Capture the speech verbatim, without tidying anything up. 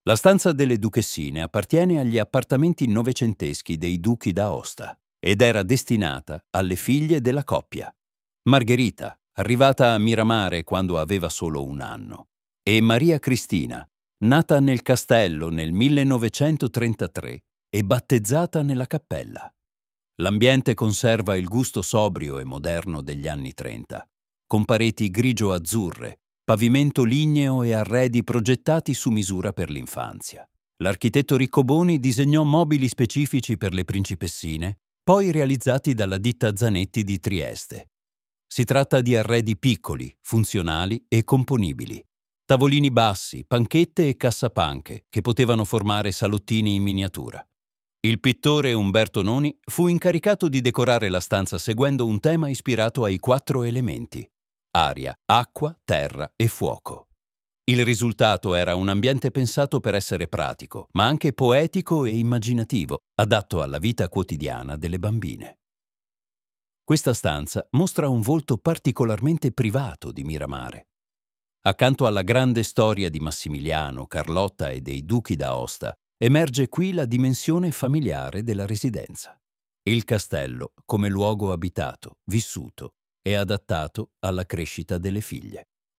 La stanza delle duchessine appartiene agli appartamenti novecenteschi dei duchi d'Aosta ed era destinata alle figlie della coppia. Margherita, arrivata a Miramare quando aveva solo un anno, e Maria Cristina, nata nel castello nel millenovecentotrentatré e battezzata nella cappella. L'ambiente conserva il gusto sobrio e moderno degli anni trenta, con pareti grigio-azzurre, pavimento ligneo e arredi progettati su misura per l'infanzia. L'architetto Riccoboni disegnò mobili specifici per le principessine, poi realizzati dalla ditta Zanetti di Trieste. Si tratta di arredi piccoli, funzionali e componibili. Tavolini bassi, panchette e cassapanche che potevano formare salottini in miniatura. Il pittore Umberto Noni fu incaricato di decorare la stanza seguendo un tema ispirato ai quattro elementi: aria, acqua, terra e fuoco. Il risultato era un ambiente pensato per essere pratico, ma anche poetico e immaginativo, adatto alla vita quotidiana delle bambine. Questa stanza mostra un volto particolarmente privato di Miramare. Accanto alla grande storia di Massimiliano, Carlotta e dei duchi d'Aosta, emerge qui la dimensione familiare della residenza. Il castello come luogo abitato, vissuto e adattato alla crescita delle figlie.